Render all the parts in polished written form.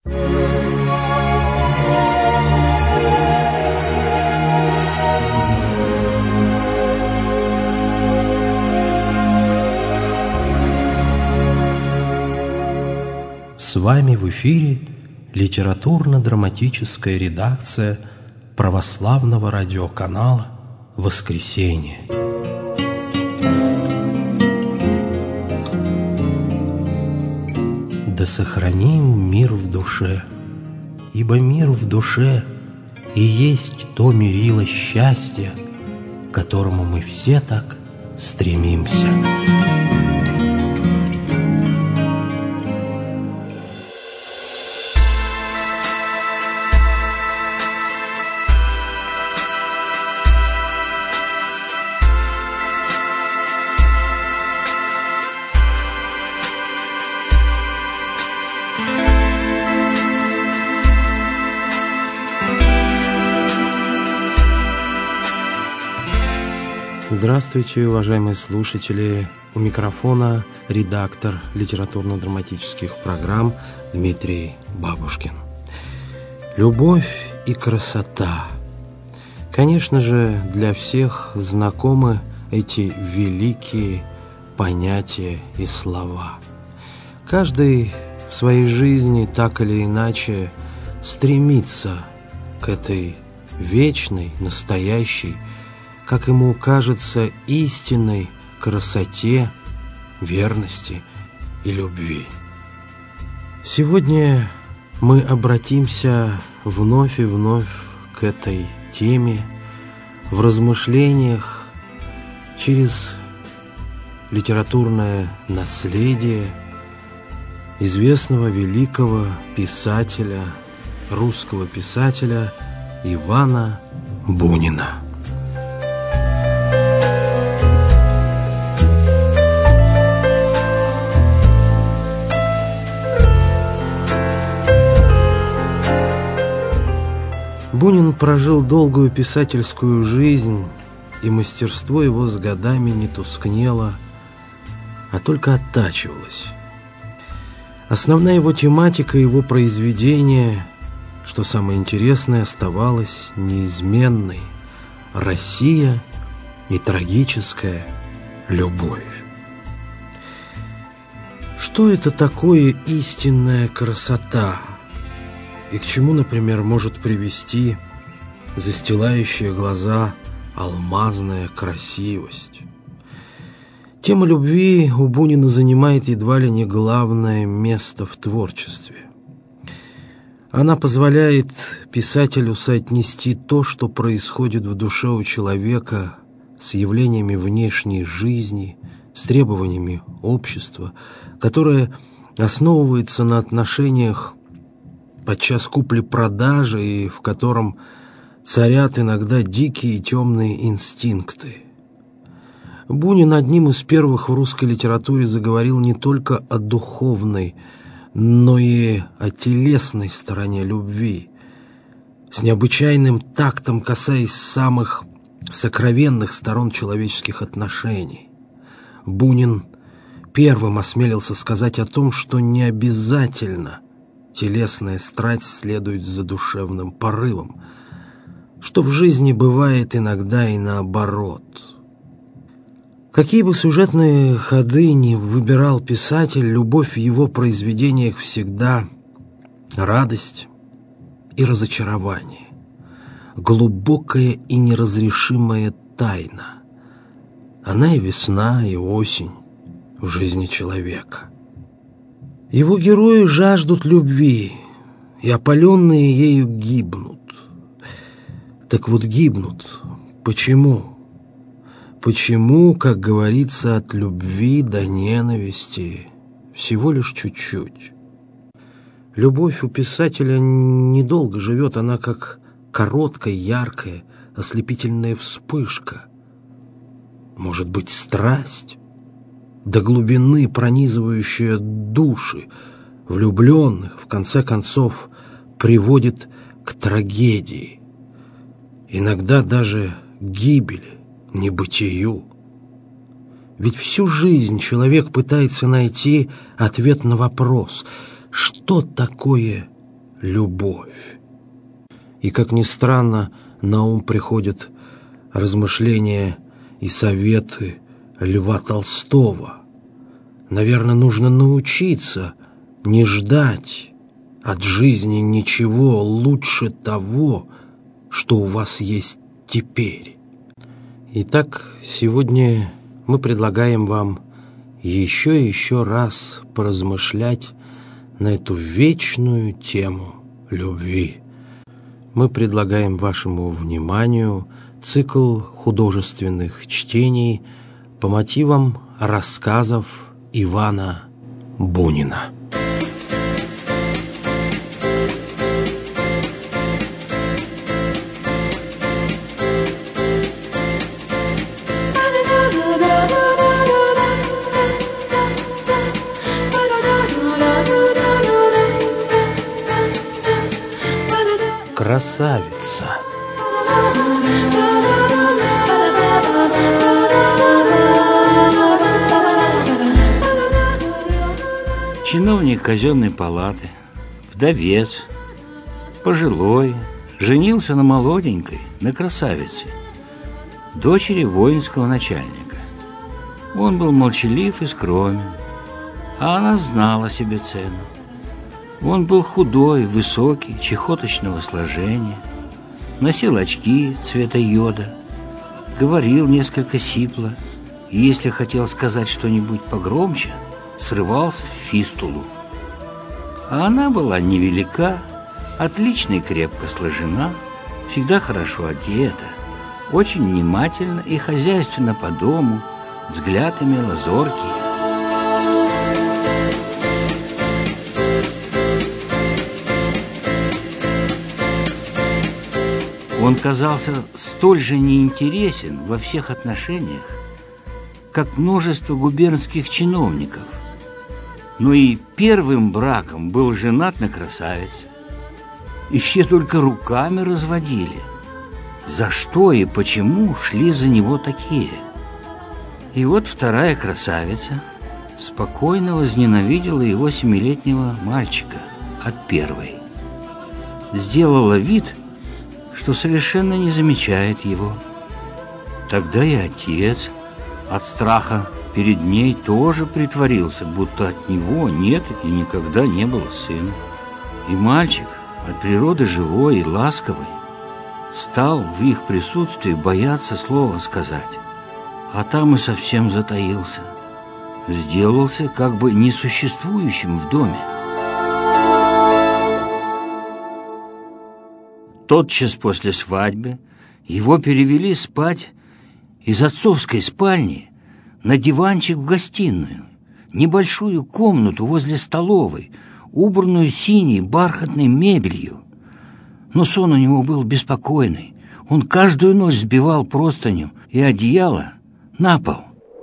С вами в эфире литературно-драматическая редакция православного радиоканала «Воскресенье». Да сохраним мир в душе, ибо мир в душе и есть то мерило счастья, к которому мы все так стремимся. Здравствуйте, уважаемые слушатели! У микрофона редактор литературно-драматических программ Дмитрий Бабушкин. Любовь и красота. Конечно же, для всех знакомы эти великие понятия и слова. Каждый в своей жизни так или иначе стремится к этой вечной, настоящей, как ему кажется, истинной красоте, верности и любви. Сегодня мы обратимся вновь и вновь к этой теме в размышлениях через литературное наследие известного великого писателя, русского писателя Ивана Бунина. Бунин прожил долгую писательскую жизнь, и мастерство его с годами не тускнело, а только оттачивалось. Основная его тематика, его произведения, что самое интересное, оставалась неизменной: Россия и трагическая любовь. Что это такое истинная красота? И к чему, например, может привести застилающая глаза алмазная красивость? Тема любви у Бунина занимает едва ли не главное место в творчестве. Она позволяет писателю соотнести то, что происходит в душе у человека, с явлениями внешней жизни, с требованиями общества, которое основывается на отношениях подчас купли-продажи, и в котором царят иногда дикие и темные инстинкты. Бунин одним из первых в русской литературе заговорил не только о духовной, но и о телесной стороне любви, с необычайным тактом касаясь самых сокровенных сторон человеческих отношений. Бунин первым осмелился сказать о том, что не обязательно телесная страсть следует за душевным порывом, что в жизни бывает иногда и наоборот. Какие бы сюжетные ходы ни выбирал писатель, любовь в его произведениях всегда радость и разочарование, глубокая и неразрешимая тайна. Она и весна, и осень в жизни человека. Его герои жаждут любви, и опаленные ею гибнут. Так вот, гибнут. Почему? Почему, как говорится, от любви до ненависти всего лишь чуть-чуть? Любовь у писателя недолго живет, она как короткая, яркая, ослепительная вспышка. Может быть, страсть? До глубины пронизывающая души влюбленных, в конце концов, приводит к трагедии, иногда даже гибели, небытию. Ведь всю жизнь человек пытается найти ответ на вопрос, что такое любовь. И, как ни странно, на ум приходят размышления и советы Льва Толстого. Наверное, нужно научиться не ждать от жизни ничего лучше того, что у вас есть теперь. Итак, сегодня мы предлагаем вам еще и еще раз поразмышлять на эту вечную тему любви. Мы предлагаем вашему вниманию цикл художественных чтений по мотивам рассказов Ивана Бунина. Красавица. Чиновник казенной палаты, вдовец, пожилой, женился на молоденькой, на красавице, дочери воинского начальника. Он был молчалив и скромен, а она знала себе цену. Он был худой, высокий, чехоточного сложения, носил очки цвета йода, говорил несколько сипло, и если хотел сказать что-нибудь погромче, срывался в фистулу. А она была невелика, отлично и крепко сложена, всегда хорошо одета, очень внимательна и хозяйственна по дому, взгляд имела зоркий. Он казался столь же неинтересен во всех отношениях, как множество губернских чиновников. Но и первым браком был женат на красавице. И все только руками разводили. За что и почему шли за него такие? И вот вторая красавица спокойно возненавидела его 7-летнего мальчика от первой. Сделала вид, что совершенно не замечает его. Тогда и отец от страха перед ней тоже притворился, будто от него нет и никогда не было сына. И мальчик, от природы живой и ласковый, стал в их присутствии бояться слова сказать, а там и совсем затаился, сделался как бы несуществующим в доме. Тотчас после свадьбы его перевели спать из отцовской спальни на диванчик в гостиную, небольшую комнату возле столовой, убранную синей бархатной мебелью. Но сон у него был беспокойный. Он каждую ночь сбивал простыню и одеяло на пол.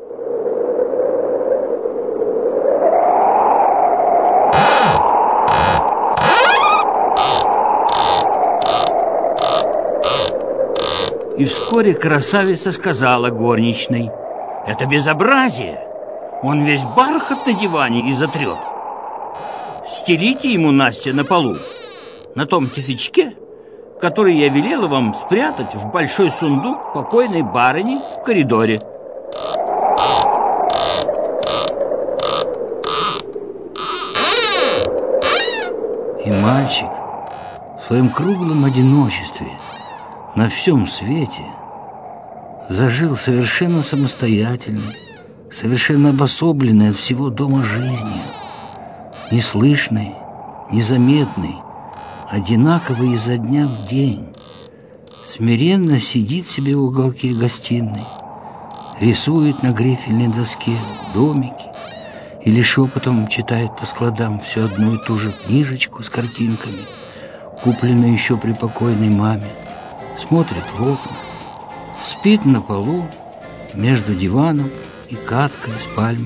И вскоре красавица сказала горничной: «Это безобразие! Он весь бархат на диване и затрет. Стелите ему, Настя, на полу, на том тюфячке, который я велела вам спрятать в большой сундук покойной барыни в коридоре». И мальчик в своем круглом одиночестве на всем свете зажил совершенно самостоятельной, совершенно обособленной от всего дома жизнью, неслышной, незаметной, одинаковой изо дня в день. Смиренно сидит себе в уголке гостиной, рисует на грифельной доске домики или шепотом читает по складам всю одну и ту же книжечку с картинками, купленную еще при покойной маме, смотрит в окна, спит на полу между диваном и каткой с пальмой.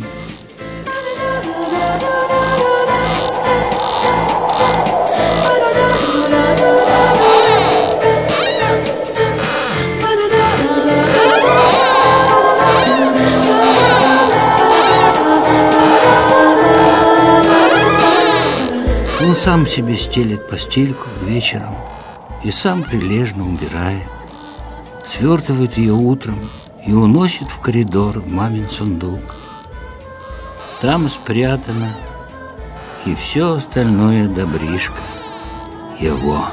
Он сам себе стелит постельку вечером и сам прилежно убирает, свертывает ее утром и уносит в коридор в мамин сундук. Там спрятано и все остальное добришко его.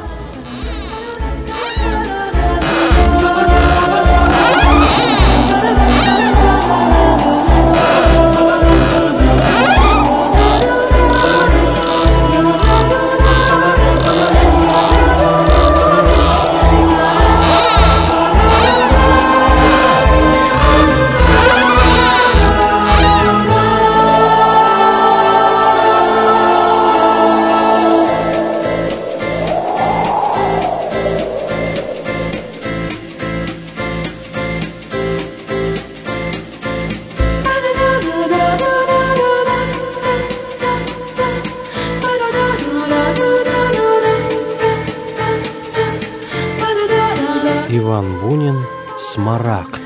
Иван Бунин «Смарагд».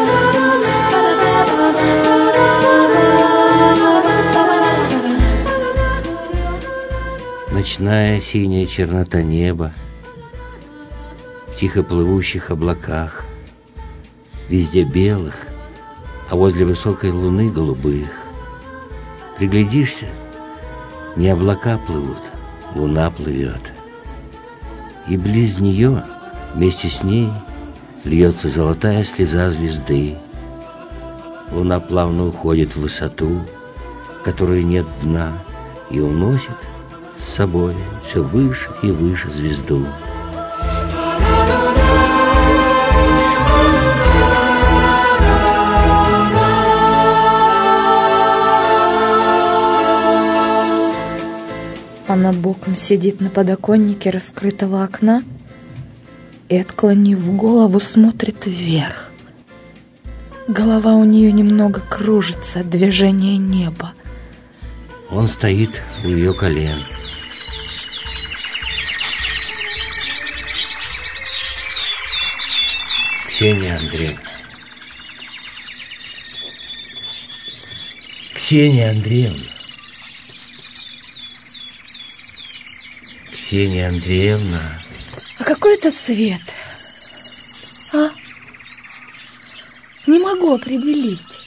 Ночная синяя чернота неба в тихо плывущих облаках, везде белых, а возле высокой луны голубых. Приглядишься, не облака плывут, луна плывет. И близ нее, вместе с ней, льется золотая слеза звезды. Луна плавно уходит в высоту, которой нет дна, и уносит с собой все выше и выше звезду. Она боком сидит на подоконнике раскрытого окна и, отклонив голову, смотрит вверх. Голова у нее немного кружится от движения неба. Он стоит у ее колен. Ксения Андреевна. Ксения Андреевна. Ксения Андреевна. А какой это цвет? А? Не могу определить.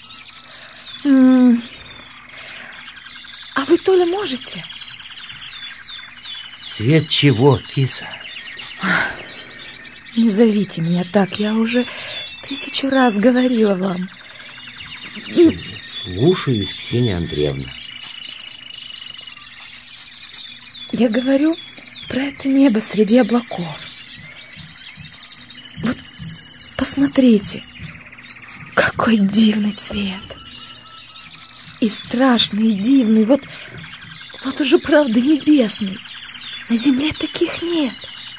А вы, Толя, можете? Цвет чего, киса? Не зовите меня так, я уже 1000 раз говорила вам. Слушаюсь, Ксения Андреевна. Я говорю про это небо среди облаков. Вот посмотрите, какой дивный цвет. И страшный, и дивный. Вот уже правда небесный. На земле таких нет.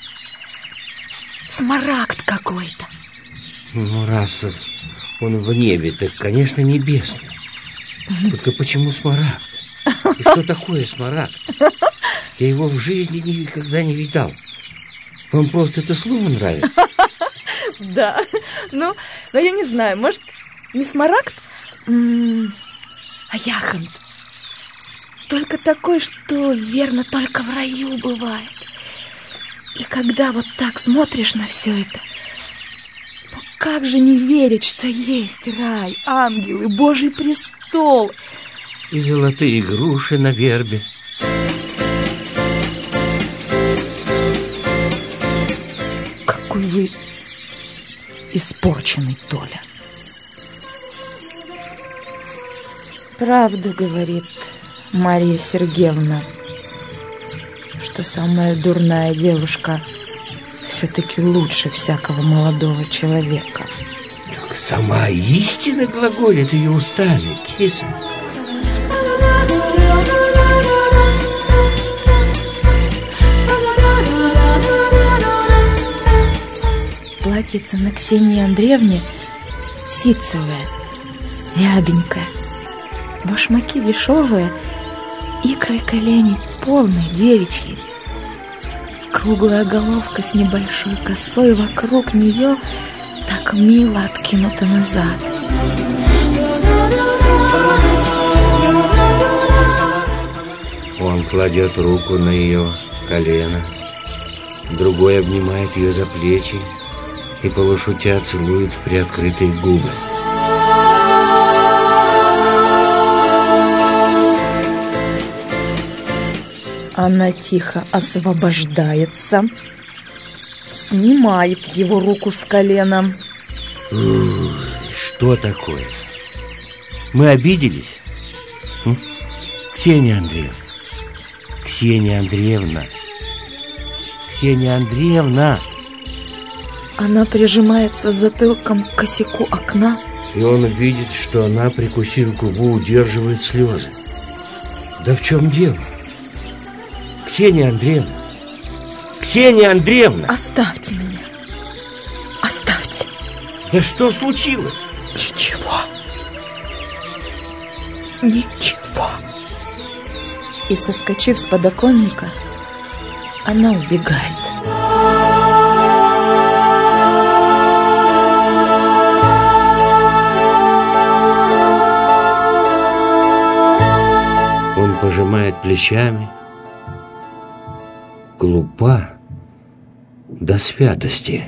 Смарагд какой-то. Ну, раз он в небе, так, конечно, небесный. Только почему смарагд? И что такое смарагд? Я его в жизни никогда не видал. Вам просто это слово нравится? Да, но я не знаю, может, не смарагд, а яхонт. Только такой, что, верно, только в раю бывает. И когда вот так смотришь на все это, ну как же не верить, что есть рай, ангелы, Божий престол и золотые груши на вербе. Какой вы испорченный, Толя. Правду говорит Мария Сергеевна, что самая дурная девушка все-таки лучше всякого молодого человека. Так сама истина глаголит ее устами, киса. Платьице на Ксении Андреевне ситцевое, рябенькое, башмаки дешевые, икры и колени полные, девичьи. Круглая головка с небольшой косой вокруг нее так мило откинута назад. Он кладет руку на ее колено, другой обнимает ее за плечи и полушутя целует в приоткрытые губы. Она тихо освобождается, снимает его руку с колена. Что такое? Мы обиделись? Ксения Андреевна! Ксения Андреевна! Ксения Андреевна! Она прижимается затылком к косяку окна. И он видит, что она, прикусив губу, удерживает слезы. Да в чем дело? Ксения Андреевна! Ксения Андреевна! Оставьте меня! Оставьте! Да что случилось? Ничего! Ничего! И, соскочив с подоконника, она убегает. Он пожимает плечами. Глупа до святости.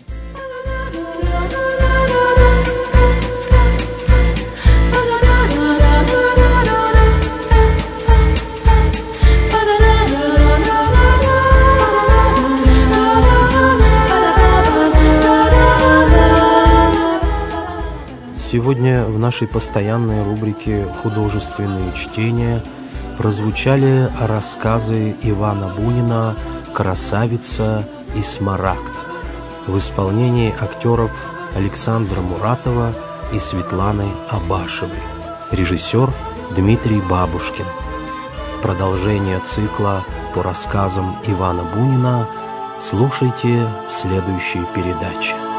Сегодня в нашей постоянной рубрике «Художественные чтения» прозвучали рассказы Ивана Бунина «Красавица и Смарагд» в исполнении актеров Александра Муратова и Светланы Абашевой. Режиссер Дмитрий Бабушкин. Продолжение цикла по рассказам Ивана Бунина слушайте в следующей передаче.